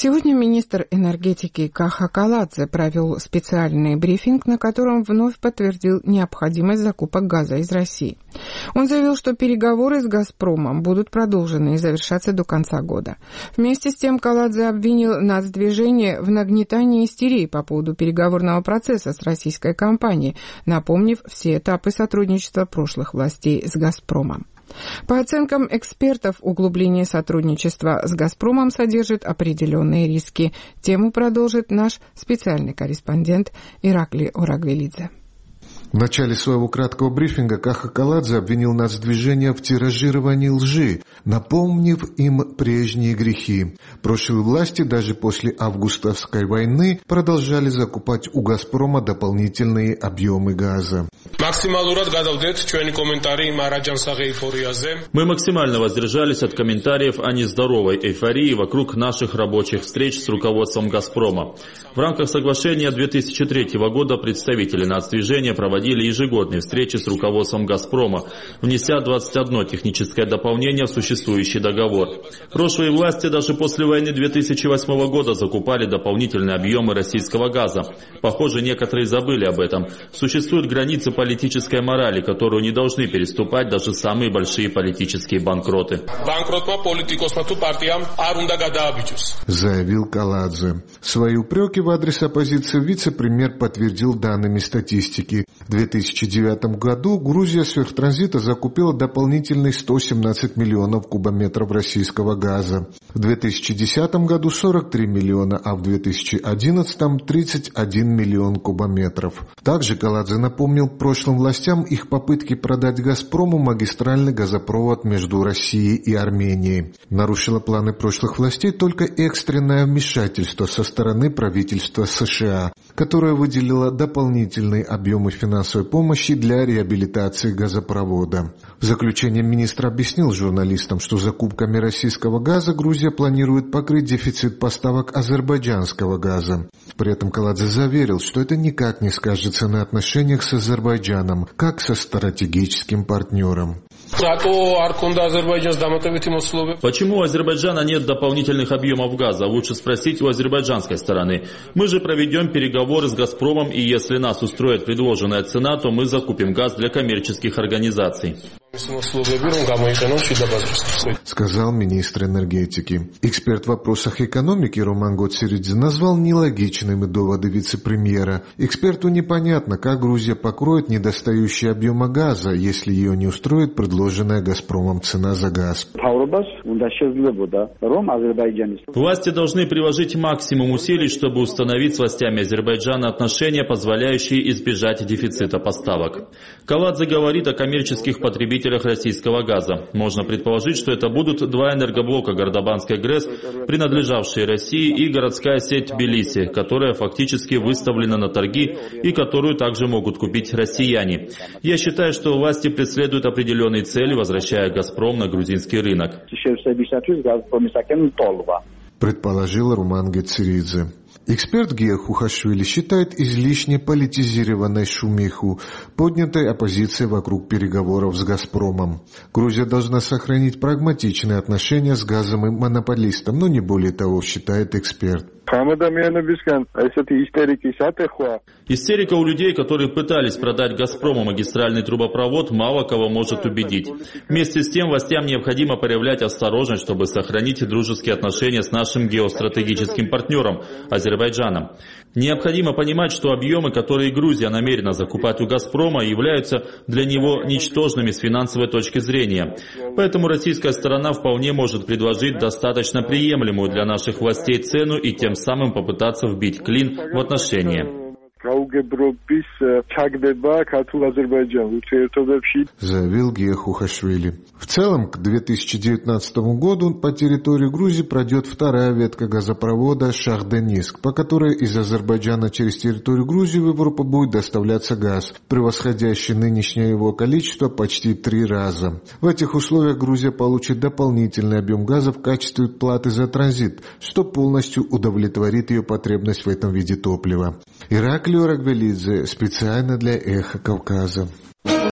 Сегодня министр энергетики Каха Каладзе провел специальный брифинг, на котором вновь подтвердил необходимость закупок газа из России. Он заявил, что переговоры с «Газпромом» будут продолжены и завершаться до конца года. Вместе с тем Каладзе обвинил нацдвижение в нагнетании истерии по поводу переговорного процесса с российской компанией, напомнив все этапы сотрудничества прошлых властей с «Газпромом». По оценкам экспертов, углубление сотрудничества с «Газпромом» содержит определенные риски. Тему продолжит наш специальный корреспондент Иракли Орагвелидзе. В начале своего краткого брифинга Каха Каладзе обвинил нацдвижение в тиражировании лжи, напомнив им прежние грехи. Прошлые власти даже после августовской войны продолжали закупать у «Газпрома» дополнительные объемы газа. Мы максимально воздержались от комментариев о нездоровой эйфории вокруг наших рабочих встреч с руководством «Газпрома». В рамках соглашения 2003 года представители нацдвижения проводили ежегодные встречи с руководством «Газпрома», внеся 21 техническое дополнение в существующий договор. Прошлые власти даже после войны 2008 года закупали дополнительные объемы российского газа. Похоже, некоторые забыли об этом. Существуют границы политической морали, которую не должны переступать даже самые большие политические банкроты. Заявил Каладзе. Свои упреки в адрес оппозиции вице-премьер подтвердил данными статистики. В 2009 году Грузия сверхтранзита закупила дополнительные 117 миллионов кубометров российского газа. В 2010 году 43 миллиона, а в 2011 31 миллион кубометров. Также Каладзе напомнил прошлым властям их попытки продать «Газпрому» магистральный газопровод между Россией и Арменией. Нарушило планы прошлых властей только экстренное вмешательство со стороны правительства США, которое выделило дополнительные объемы финансовой помощи для реабилитации газопровода. В заключение министр объяснил журналистам, что закупками российского газа Грузия планирует покрыть дефицит поставок азербайджанского газа. При этом Каладзе заверил, что это никак не скажется на отношениях с Азербайджаном, как со стратегическим партнером. Почему у Азербайджана нет дополнительных объемов газа? Лучше спросить у азербайджанской стороны. Мы же проведем переговоры с «Газпромом», и если нас устроит предложенная цена, то мы закупим газ для коммерческих организаций. Сказал министр энергетики. Эксперт в вопросах экономики Роман Гоцеридзе назвал нелогичными доводы вице-премьера. Эксперту непонятно, как Грузия покроет недостающий объем газа, если ее не устроит предложенная «Газпромом» цена за газ. Власти должны приложить максимум усилий, чтобы установить с властями Азербайджана отношения, позволяющие избежать дефицита поставок. Каладзе говорит о коммерческих потребителях российского газа. Можно предположить, что это будут два энергоблока Гордобанской ГРЭС, принадлежавшие России, и городская сеть Тбилиси, которая фактически выставлена на торги и которую также могут купить россияне. Я считаю, что власти преследуют определенные цели, возвращая «Газпром» на грузинский рынок. Предположил Роман Гоцеридзе. Эксперт Гия Хухашвили считает излишне политизированной шумиху, поднятой оппозицией вокруг переговоров с «Газпромом». Грузия должна сохранить прагматичные отношения с газовым монополистом, но не более того, считает эксперт. Истерика у людей, которые пытались продать «Газпрому» магистральный трубопровод, мало кого может убедить. Вместе с тем властям необходимо проявлять осторожность, чтобы сохранить дружеские отношения с нашим геостратегическим партнером Азербайджаном. Необходимо понимать, что объемы, которые Грузия намерена закупать у «Газпрома», являются для него ничтожными с финансовой точки зрения. Поэтому российская сторона вполне может предложить достаточно приемлемую для наших властей цену и тем самым попытаться вбить клин в отношения. Заявил Гия Хухашвили. В целом, к 2019 году по территории Грузии пройдет вторая ветка газопровода Шах-Дениск, по которой из Азербайджана через территорию Грузии в Европу будет доставляться газ, превосходящий нынешнее его количество почти 3 раза. В этих условиях Грузия получит дополнительный объем газа в качестве платы за транзит, что полностью удовлетворит ее потребность в этом виде топлива. Иракли Орагвелидзе специально для «Эхо Кавказа».